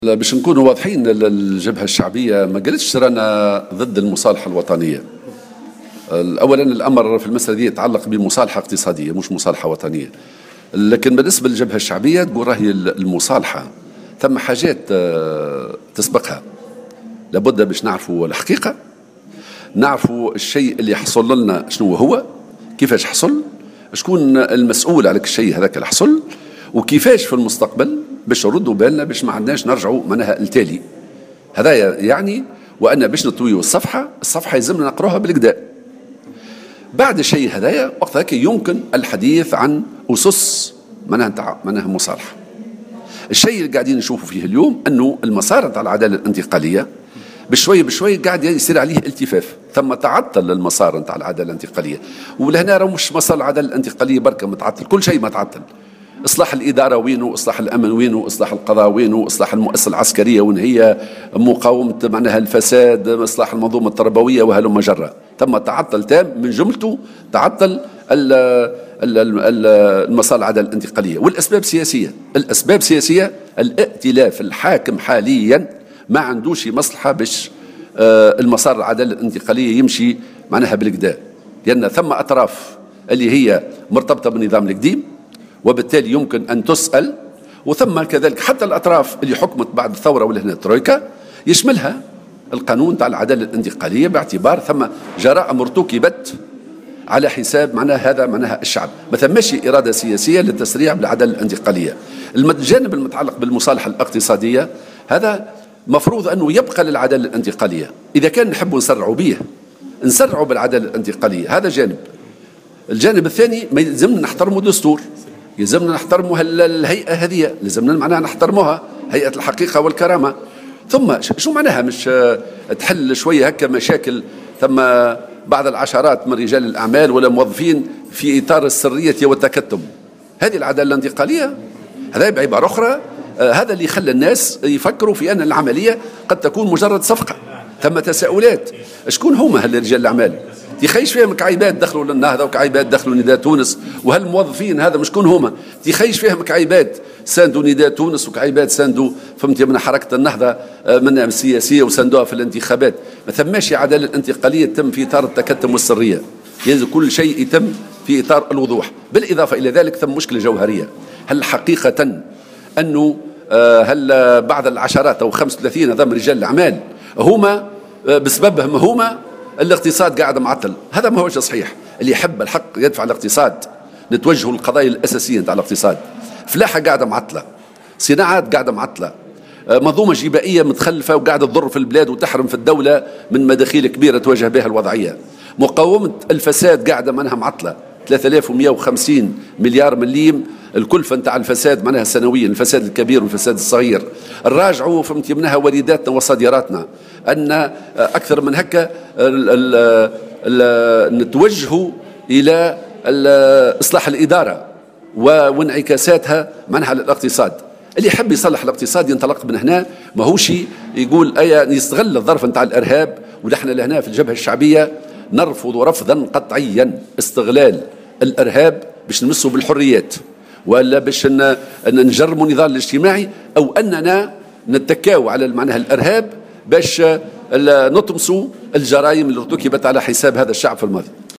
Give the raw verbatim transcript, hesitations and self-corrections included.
باش نكونوا واضحين، الجبهة الشعبية ما قالتش رانا ضد المصالحة الوطنية. أولا الأمر في المسألة دي يتعلق بمصالحة اقتصادية مش مصالحة وطنية. لكن بالنسبة للجبهة الشعبية تقول راهي المصالحة ثم حاجات تسبقها، لابد باش نعرفوا الحقيقة، نعرفوا الشيء اللي حصل لنا شنو هو، كيفاش حصل، شكون المسؤول على الشيء هذاك اللي حصل، وكيفاش في المستقبل باش نردوا بالنا باش ما عندناش نرجعوا معناها التالي. هذا يعني وأنا باش نطويوا الصفحة الصفحة يلزمنا نقروها بالكدا. بعد الشيء هذايا وقت هكا يمكن الحديث عن أسس معناها نتاع معناها مصالحة. الشيء اللي قاعدين نشوفوا فيه اليوم أنه المسار نتاع العدالة الانتقالية بشوي بشوي قاعد يصير عليه التفاف، ثم تعطل المسار نتاع العدالة الانتقالية. ولهنا راه مش مسار العدالة الانتقالية بركة متعطل، كل شيء ما تعطل. إصلاح الإدارة وينه، إصلاح الأمن وينه، إصلاح القضاء وينه، إصلاح المؤسسة العسكرية وين هي، مقاومة معناها الفساد، إصلاح المنظومة التربوية وهلم جرة. تم تعطل تام من جملته، تعطل المسار العدالة الانتقالية. والأسباب سياسية، الأسباب سياسية. الائتلاف الحاكم حاليا ما عندوش مصلحة باش المسار العدالة الانتقالية يمشي معناها بالكدا، لأن ثم أطراف اللي هي مرتبطة بالنظام القديم وبالتالي يمكن أن تسأل، وثم كذلك حتى الأطراف اللي حكمت بعد الثورة ولا هنا الترويكا يشملها القانون تاع العدالة الانتقالية، باعتبار ثم جرائم ارتكبت على حساب معناها هذا معناها الشعب، ما ثماش إرادة سياسية للتسريع بالعدالة الانتقالية. الجانب المتعلق بالمصالحة الاقتصادية هذا مفروض أنه يبقى للعدالة الانتقالية. إذا كان نحب نسرعوا به نسرعوا بالعدالة الانتقالية، هذا جانب. الجانب الثاني ما يلزمنا نحترموا دستور، يلزمنا نحترموا الهيئة هذه، لازمنا معناها نحترموها، هيئة الحقيقة والكرامة. ثم شو معناها مش تحل شوية هكا مشاكل ثم بعض العشرات من رجال الأعمال ولا موظفين في إطار السرية والتكتم؟ هذه العدالة الانتقالية؟ هذا بعبارة أخرى هذا اللي خلى الناس يفكروا في أن العملية قد تكون مجرد صفقة. ثم تساؤلات، شكون هما هل رجال الأعمال؟ تخيش فيهم كعيبات دخلوا للنهضة وكعيبات دخلوا نداء تونس، وهالموظفين هذا مش شكون هما؟ تخيش فيهم كعيبات ساندوا نداء تونس وكعيبات ساندوا فهمتي من حركة النهضة من السياسية وساندوها في الانتخابات. ما ثماش عدالة انتقالية تم في إطار التكتم والسرية، يجب كل شيء يتم في إطار الوضوح. بالإضافة إلى ذلك ثم مشكلة جوهرية، هل حقيقة أنه هل بعض العشرات أو خمسة وثلاثين هذا من رجال الأعمال هما بسببهم هما الاقتصاد قاعد معطل؟ هذا ما هوش صحيح. اللي يحب الحق يدفع الاقتصاد، نتوجهوا للقضايا الأساسية نتاع الاقتصاد. فلاحة قاعدة معطلة، صناعات قاعدة معطلة، منظومة جبائية متخلفة وقاعدة تضر في البلاد وتحرم في الدولة من مداخيل كبيرة تواجه بها الوضعية. مقاومة الفساد قاعدة منها معطلة، ثلاثة آلاف ومئة وخمسين مليار مليم الكلفة نتاع الفساد معناها سنويا، الفساد الكبير والفساد الصغير. الراجعوا فهمتي منها وارداتنا وصادراتنا، أن أكثر من هكا نتوجهوا إلى إصلاح الإدارة وانعكاساتها معناها على الاقتصاد. اللي يحب يصلح الاقتصاد ينطلق من هنا، ما هوش يقول أي يستغل الظرف نتاع الإرهاب. ونحن لهنا في الجبهة الشعبية نرفض رفضا قطعيا استغلال الإرهاب باش نمسوا بالحريات ولا باش نجرموا النضال الاجتماعي، أو أننا نتكاو على معناها الإرهاب باش نطمسوا الجرائم اللي ارتكبت على حساب هذا الشعب في الماضي.